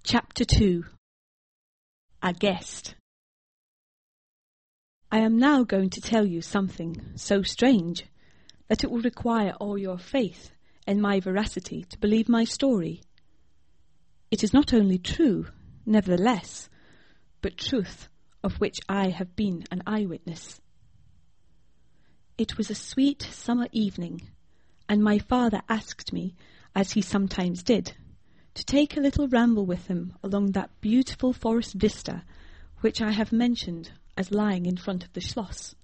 Chapter 2. A Guest. I am now going to tell you something so strange that it will require all your faith in my veracity to believe my story. It is not only true, nevertheless, but truth of which I have been an eyewitness. It was a sweet summer evening, and my father asked me, as he sometimes did, to take a little ramble with him along that beautiful forest vista which I have mentioned as lying in front of the Schloss.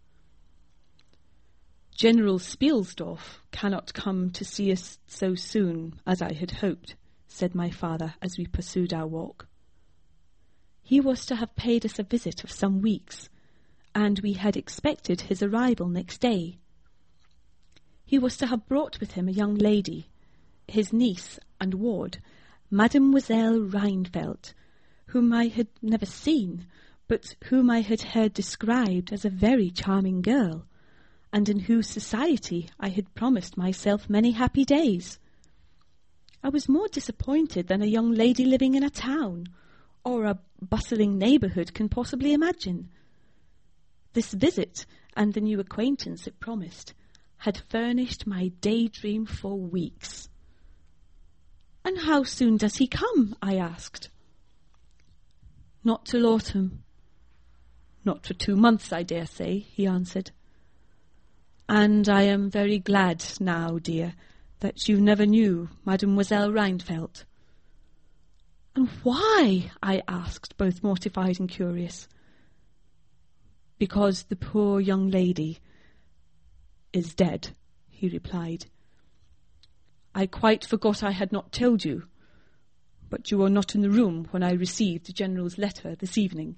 General Spielsdorf cannot come to see us so soon as I had hoped, said my father as we pursued our walk. He was to have paid us a visit of some weeks, and we had expected his arrival next day. He was to have brought with him a young lady, his niece and ward, Mademoiselle Rheinfeldt, whom I had never seen, but whom I had heard described as a very charming girl, and in whose society I had promised myself many happy days. I was more disappointed than a young lady living in a town, or a bustling neighbourhood can possibly imagine. This visit, and the new acquaintance it promised, had furnished my daydream for weeks. "And how soon does he come?" I asked. "Not till autumn." "Not for 2 months, I dare say," he answered. "And I am very glad now, dear, that you never knew Mademoiselle Rheinfeldt." "And why?" I asked, both mortified and curious. "Because the poor young lady is dead," he replied. "I quite forgot I had not told you, but you were not in the room when I received the General's letter this evening."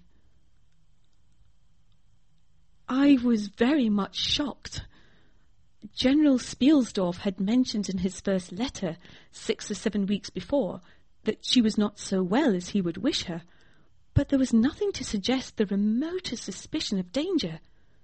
I was very much shocked. General Spielsdorf had mentioned in his first letter 6 or 7 weeks before that she was not so well as he would wish her, but there was nothing to suggest the remotest suspicion of danger.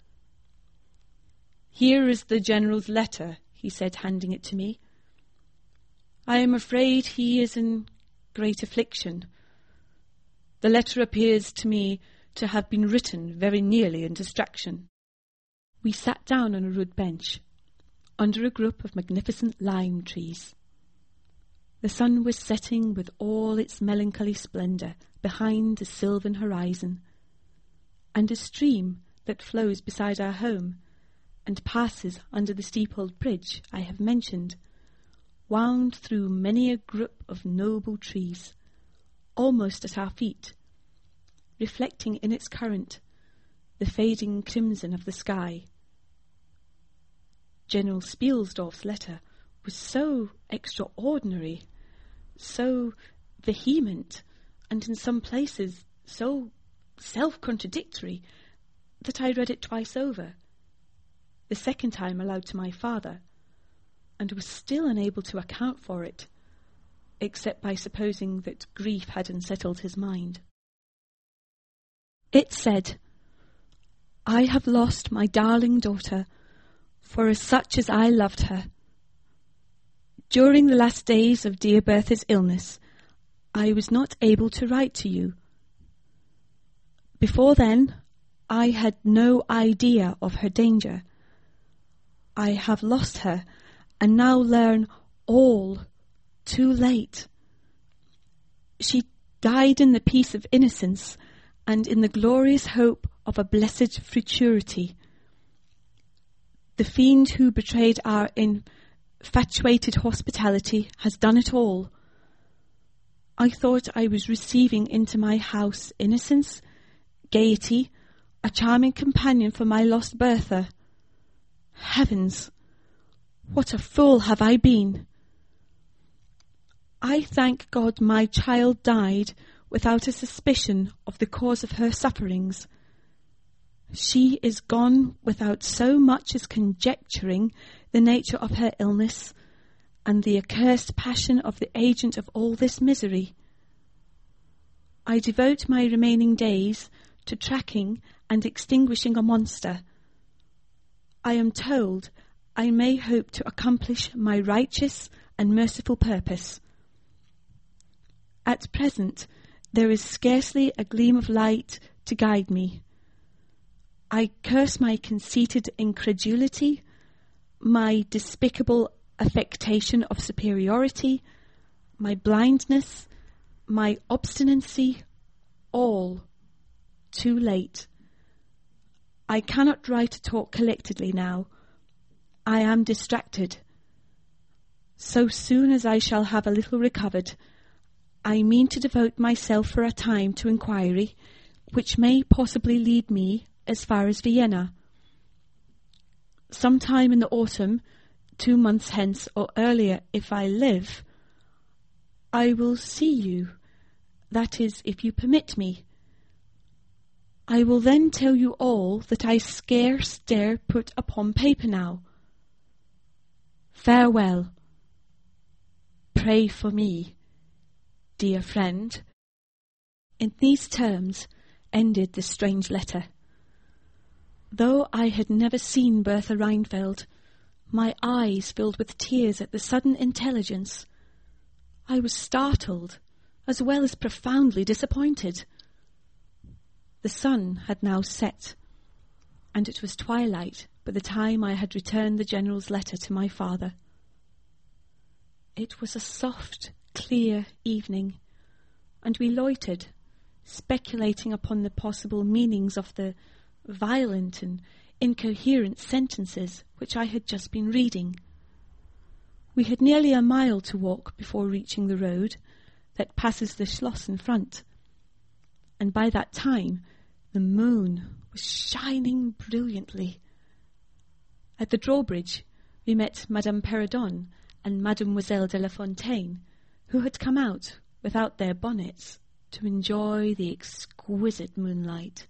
"Here is the General's letter," he said, handing it to me. "I am afraid he is in great affliction. The letter appears to me to have been written very nearly in distraction." We sat down on a rude bench, under a group of magnificent lime trees. The sun was setting with all its melancholy splendour behind the sylvan horizon, and a stream that flows beside our home and passes under the steep old bridge I have mentioned wound through many a group of noble trees, almost at our feet, reflecting in its current the fading crimson of the sky. General Spielsdorf's letter was so extraordinary, so vehement, and in some places so self-contradictory, that I read it twice over, the second time aloud to my father, and was still unable to account for it, except by supposing that grief had unsettled his mind. It said, "I have lost my darling daughter, for as such as I loved her. During the last days of dear Bertha's illness, I was not able to write to you. Before then, I had no idea of her danger. I have lost her, and now learn all too late. She died in the peace of innocence and in the glorious hope of a blessed futurity. The fiend who betrayed our infatuated hospitality has done it all. I thought I was receiving into my house innocence, gaiety, a charming companion for my lost Bertha. Heavens, what a fool have I been! I thank God my child died without a suspicion of the cause of her sufferings. She is gone without so much as conjecturing the nature of her illness and the accursed passion of the agent of all this misery. I devote my remaining days to tracking and extinguishing a monster. I am told I may hope to accomplish my righteous and merciful purpose. At present, There is scarcely a gleam of light to guide me. I curse my conceited incredulity, my despicable affectation of superiority, my blindness, my obstinacy, all too late. I cannot write or talk collectedly now. I am distracted. So soon as I shall have a little recovered, I mean to devote myself for a time to inquiry, which may possibly lead me as far as Vienna. Sometime in the autumn, 2 months hence or earlier if I live, I will see you, that is, if you permit me. I will then tell you all that I scarce dare put upon paper now. Farewell. Pray for me, dear friend. In these terms ended the strange letter. Though I had never seen Bertha Rheinfeld, my eyes filled with tears at the sudden intelligence. I was startled, as well as profoundly disappointed. The sun had now set, and it was twilight by the time I had returned the General's letter to my father. It was a soft, clear evening, and we loitered, speculating upon the possible meanings of the violent and incoherent sentences which I had just been reading. We had nearly a mile to walk before reaching the road that passes the Schloss in front, and by that time the moon was shining brilliantly. At the drawbridge we met Madame Perrodon and Mademoiselle de la Fontaine, who had come out without their bonnets to enjoy the exquisite moonlight.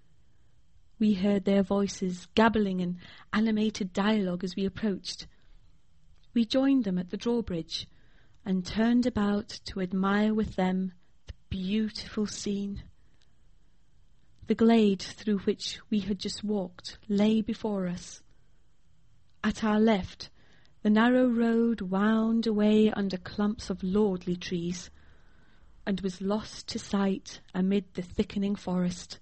We heard their voices gabbling in animated dialogue as we approached. We joined them at the drawbridge and turned about to admire with them the beautiful scene. The glade through which we had just walked lay before us. At our left, the narrow road wound away under clumps of lordly trees, and was lost to sight amid the thickening forest.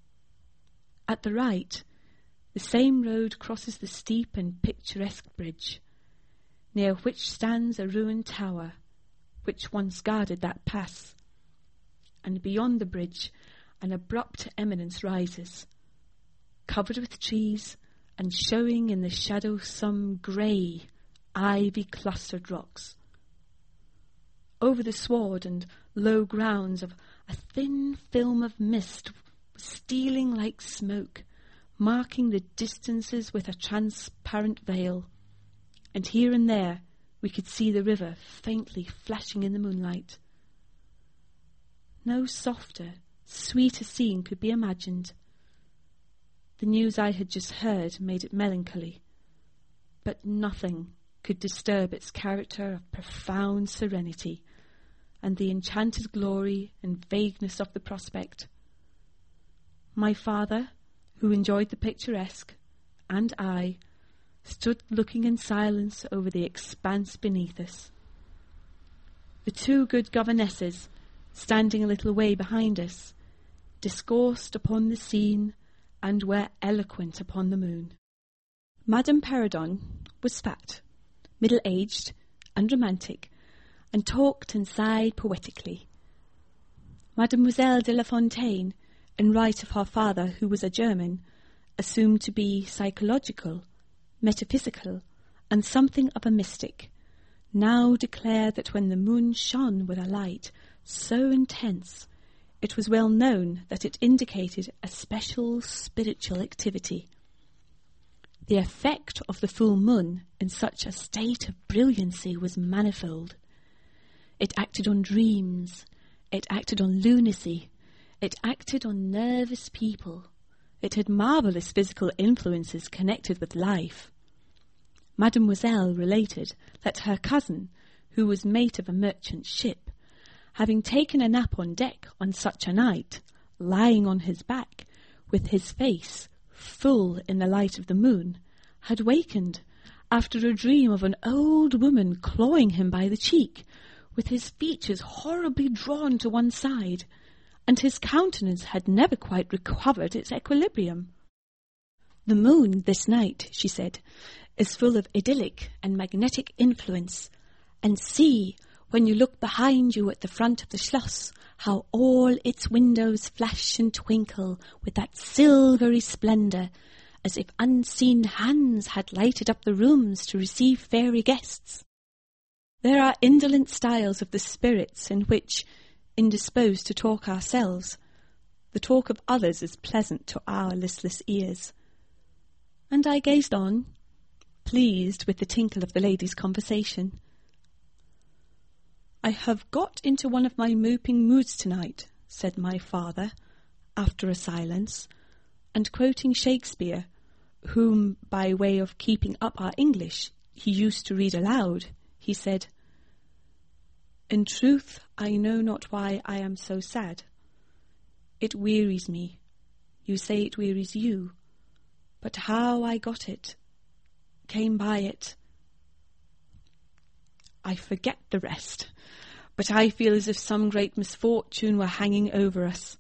At the right, the same road crosses the steep and picturesque bridge, near which stands a ruined tower, which once guarded that pass, and beyond the bridge an abrupt eminence rises, covered with trees and showing in the shadow some grey, ivy-clustered rocks. Over the sward and low grounds of a thin film of mist was stealing like smoke, marking the distances with a transparent veil, and here and there we could see the river faintly flashing in the moonlight. No softer, sweeter scene could be imagined. The news I had just heard made it melancholy, but nothing could disturb its character of profound serenity and the enchanted glory and vagueness of the prospect. My father, who enjoyed the picturesque, and I, stood looking in silence over the expanse beneath us. The 2 good governesses, standing a little way behind us, discoursed upon the scene and were eloquent upon the moon. Madame Perrodon was fat, middle-aged, and romantic, and talked and sighed poetically. Mademoiselle de la Fontaine, in right of her father, who was a German, assumed to be psychological, metaphysical, and something of a mystic, now declared that when the moon shone with a light so intense, it was well known that it indicated a special spiritual activity. The effect of the full moon in such a state of brilliancy was manifold. It acted on dreams, it acted on lunacy, it acted on nervous people. It had marvellous physical influences connected with life. Mademoiselle related that her cousin, who was mate of a merchant ship, having taken a nap on deck on such a night, lying on his back, with his face full in the light of the moon, had wakened after a dream of an old woman clawing him by the cheek, with his features horribly drawn to one side, and his countenance had never quite recovered its equilibrium. "The moon this night," she said, "is full of idyllic and magnetic influence, and see, when you look behind you at the front of the Schloss, how all its windows flash and twinkle with that silvery splendour, as if unseen hands had lighted up the rooms to receive fairy guests. There are indolent styles of the spirits in which, indisposed to talk ourselves, the talk of others is pleasant to our listless ears." And I gazed on, pleased with the tinkle of the lady's conversation. "I have got into one of my moping moods tonight," said my father, after a silence, and quoting Shakespeare, whom, by way of keeping up our English, he used to read aloud, he said, "In truth, I know not why I am so sad. It wearies me. You say it wearies you. But how I got it, came by it, I forget the rest, but I feel as if some great misfortune were hanging over us.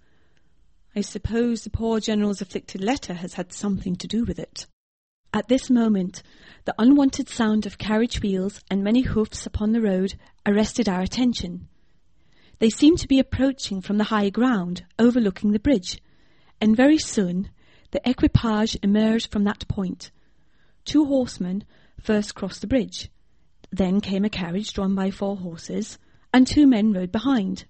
I suppose the poor General's afflicted letter has had something to do with it." At this moment, the unwonted sound of carriage wheels and many hoofs upon the road arrested our attention. They seemed to be approaching from the high ground, overlooking the bridge, and very soon the equipage emerged from that point. 2 horsemen first crossed the bridge. Then came a carriage drawn by 4 horses, and 2 men rode behind.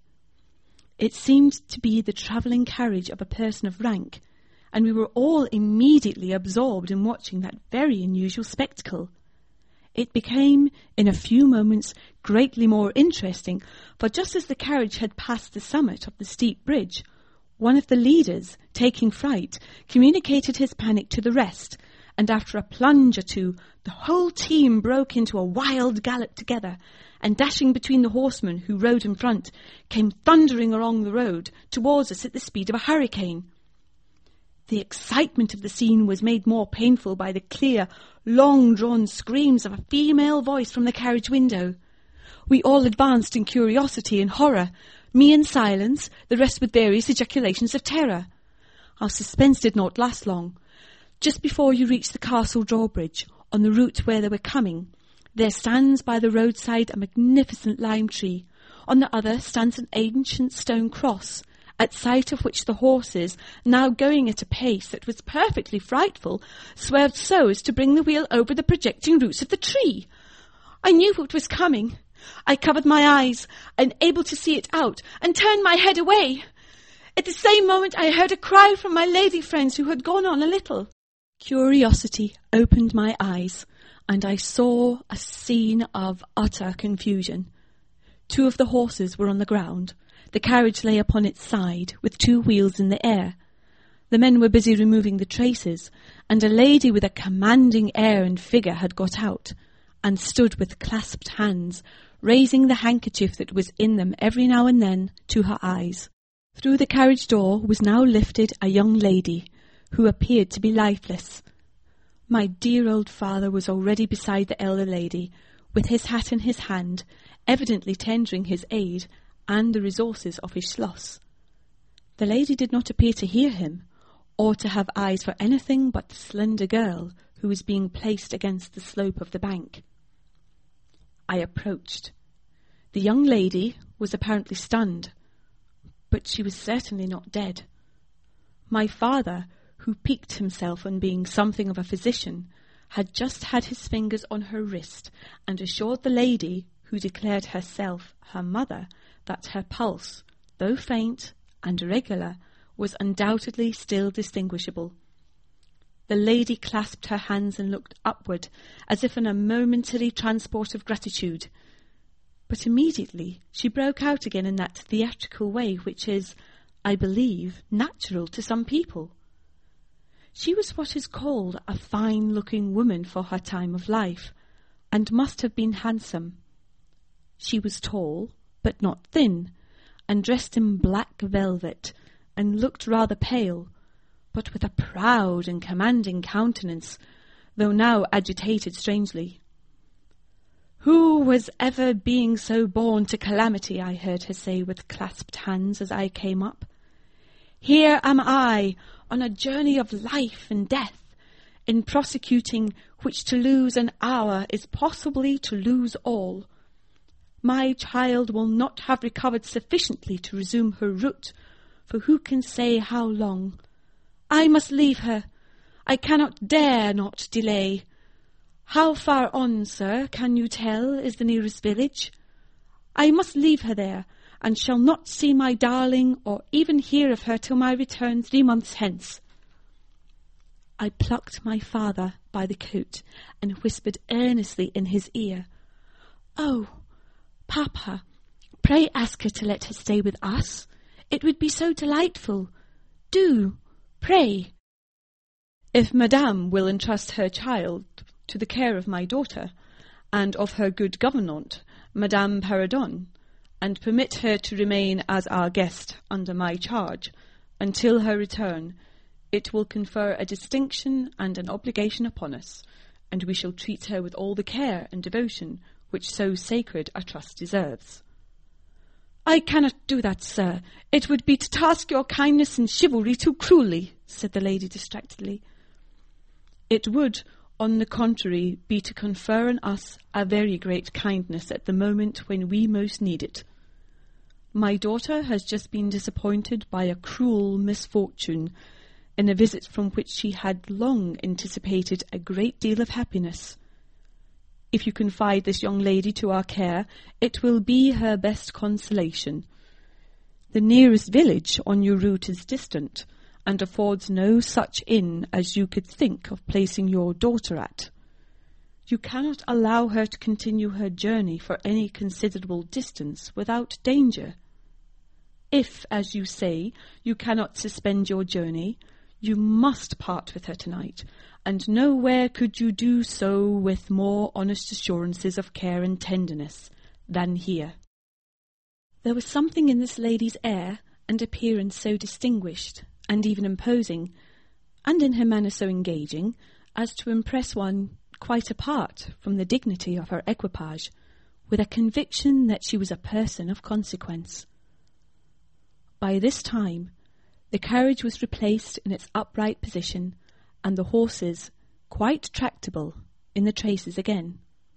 It seemed to be the travelling carriage of a person of rank, and we were all immediately absorbed in watching that very unusual spectacle. It became, in a few moments, greatly more interesting, for just as the carriage had passed the summit of the steep bridge, one of the leaders, taking fright, communicated his panic to the rest, and after a plunge or two, the whole team broke into a wild gallop together, and dashing between the horsemen who rode in front, came thundering along the road towards us at the speed of a hurricane. The excitement of the scene was made more painful by the clear, long-drawn screams of a female voice from the carriage window. We all advanced in curiosity and horror, me in silence, the rest with various ejaculations of terror. Our suspense did not last long. Just before you reach the castle drawbridge, on the route where they were coming, there stands by the roadside a magnificent lime tree. On the other stands an ancient stone cross, at sight of which the horses, now going at a pace that was perfectly frightful, swerved so as to bring the wheel over the projecting roots of the tree. I knew what was coming. I covered my eyes, unable to see it out, and turned my head away. At the same moment I heard a cry from my lady friends who had gone on a little. Curiosity opened my eyes, and I saw a scene of utter confusion. 2 of the horses were on the ground. The carriage lay upon its side, with 2 wheels in the air. The men were busy removing the traces, and a lady with a commanding air and figure had got out, and stood with clasped hands, raising the handkerchief that was in them every now and then to her eyes. Through the carriage door was now lifted a young lady, who appeared to be lifeless. My dear old father was already beside the elder lady, with his hat in his hand, evidently tendering his aid and the resources of his Schloss. The lady did not appear to hear him, or to have eyes for anything but the slender girl who was being placed against the slope of the bank. I approached. The young lady was apparently stunned, but she was certainly not dead. My father, who piqued himself on being something of a physician, had just had his fingers on her wrist and assured the lady, who declared herself her mother, that her pulse, though faint and irregular, was undoubtedly still distinguishable. The lady clasped her hands and looked upward, as if in a momentary transport of gratitude. But immediately she broke out again in that theatrical way which is, I believe, natural to some people. She was what is called a fine-looking woman for her time of life, and must have been handsome. She was tall, but not thin, and dressed in black velvet, and looked rather pale, but with a proud and commanding countenance, though now agitated strangely. Who was ever being so born to calamity, I heard her say with clasped hands as I came up. Here am I, on a journey of life and death, in prosecuting which to lose an hour is possibly to lose all. My child will not have recovered sufficiently to resume her route, for who can say how long? I must leave her. I dare not delay. How far on, sir, can you tell, is the nearest village? I must leave her there, and shall not see my darling or even hear of her till my return 3 months hence. I plucked my father by the coat and whispered earnestly in his ear, "Oh, Papa, pray ask her to let her stay with us. It would be so delightful. Do, pray." "If Madame will entrust her child to the care of my daughter, and of her good governante, Madame Perrodon, and permit her to remain as our guest under my charge until her return, it will confer a distinction and an obligation upon us, and we shall treat her with all the care and devotion which so sacred a trust deserves." "I cannot do that, sir. It would be to task your kindness and chivalry too cruelly," said the lady distractedly. "It would, on the contrary, be to confer on us a very great kindness at the moment when we most need it. My daughter has just been disappointed by a cruel misfortune in a visit from which she had long anticipated a great deal of happiness. If you confide this young lady to our care, it will be her best consolation. The nearest village on your route is distant, and affords no such inn as you could think of placing your daughter at. You cannot allow her to continue her journey for any considerable distance without danger. If, as you say, you cannot suspend your journey, you must part with her tonight, and nowhere could you do so with more honest assurances of care and tenderness than here." There was something in this lady's air and appearance so distinguished and even imposing, and in her manner so engaging, as to impress one quite apart from the dignity of her equipage, with a conviction that she was a person of consequence. By this time, the carriage was replaced in its upright position, and the horses, quite tractable, in the traces again.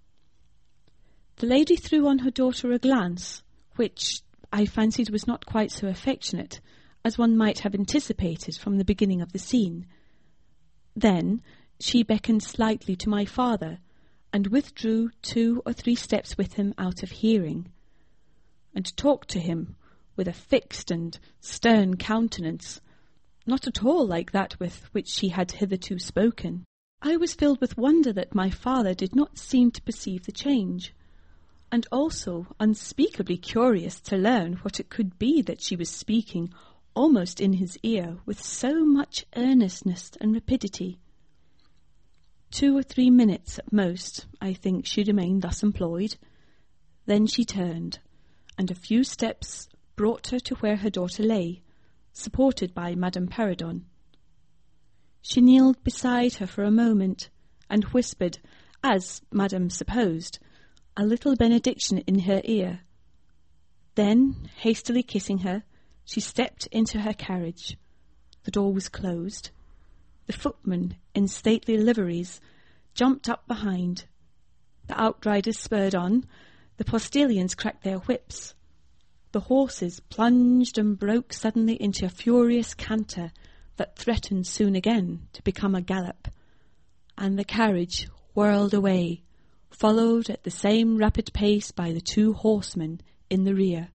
The lady threw on her daughter a glance, which I fancied was not quite so affectionate as one might have anticipated from the beginning of the scene. Then she beckoned slightly to my father, and withdrew 2 or 3 steps with him out of hearing, and talked to him with a fixed and stern countenance, not at all like that with which she had hitherto spoken. I was filled with wonder that my father did not seem to perceive the change, and also unspeakably curious to learn what it could be that she was speaking almost in his ear with so much earnestness and rapidity. 2 or 3 minutes at most, I think, she remained thus employed. Then she turned, and a few steps brought her to where her daughter lay, supported by Madame Perrodon. She kneeled beside her for a moment, and whispered, as Madame supposed, a little benediction in her ear. Then, hastily kissing her, she stepped into her carriage. The door was closed. The footmen, in stately liveries, jumped up behind. The outriders spurred on. The postilions cracked their whips. The horses plunged and broke suddenly into a furious canter that threatened soon again to become a gallop, and the carriage whirled away, followed at the same rapid pace by the 2 horsemen in the rear.